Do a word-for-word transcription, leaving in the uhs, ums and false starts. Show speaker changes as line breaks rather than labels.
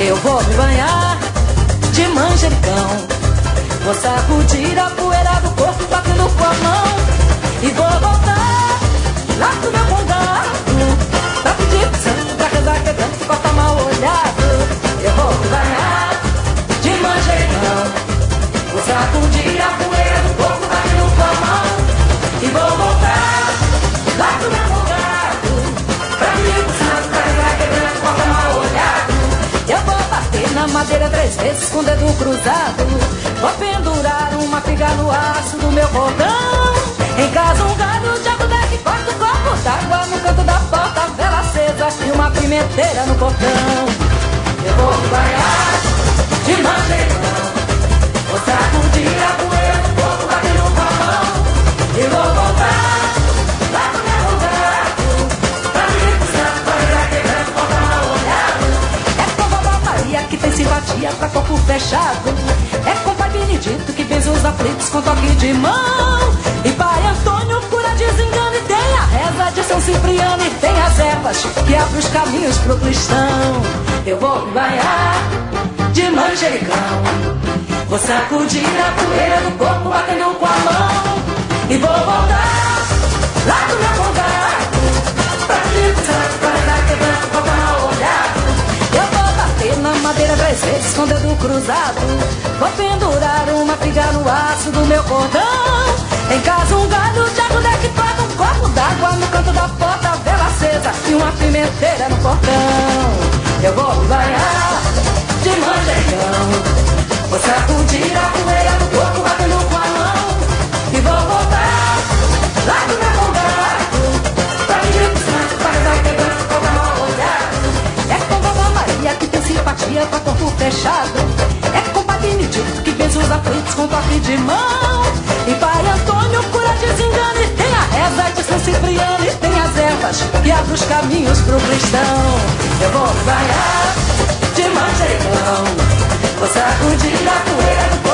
Eu vou me banhar de manjericão, vou sacudir a poeira do corpo batendo com a mão, e vou voltar lá pro meu condado pra pedir pro santo, pra rezar quebrando, se corta mal olhado. Eu vou me banhar de manjericão, vou sacudir a poeira do corpo batendo com a mão, e vou voltar lá pro meu condado pra pedir pro santo, pra rezar quebrando, se corta mal olhado. Eu vou bater na madeira três vezes com o dedo cruzado, vou pendurar uma figa no aço do meu cordão, em casa um galho de agulha que corta o copo d'água no canto da porta, vela acesa e uma pimenteira no portão. Eu vou me banhar de manjericão, vou sacudir a poeira do corpo batendo com a mão, e vou voltar lá pro meu lugar pra me recusar, pra virar quebrando, corta mal olhado. É com vovó Maria que tem simpatia pra corpo fechado, é com pai Benedito que benze os aflitos com toque de mão, e pai Antônio cura desengano, e tem a reza de São Cipriano, e tem as ervas que abrem os caminhos pro cristão. Eu vou me banhar de manjericão, vou sacudir a poeira do corpo batendo com a mão, e vou voltar lá do meu condado pra pedir pro santo, pra rezar quebrando, corta mal olhado. Eu vou bater na madeira três vezes com o dedo cruzado, vou pendurar uma figa no aço do meu cordão, em casa um galho de agulha que corta um copo d'água no canto da porta, vela acesa e uma pimenteira no portão. Eu vou me banhar de manjericão, vou sacudir a poeira do corpo batendo com a mão, e vou voltar lá do meu condado pra pedir pro santo, pra rezar quebrando, corta mal olhado. É com vovó Maria que tem simpatia pra corpo fechado, é com pai Benedito que benze os aflitos com toque de mão, e pai Antônio cura desengano, e tem a reza de São Cipriano, e tem as ervas que abrem os caminhos pro cristão. Eu vou me banhar de manjericão, vou sacudir a poeira do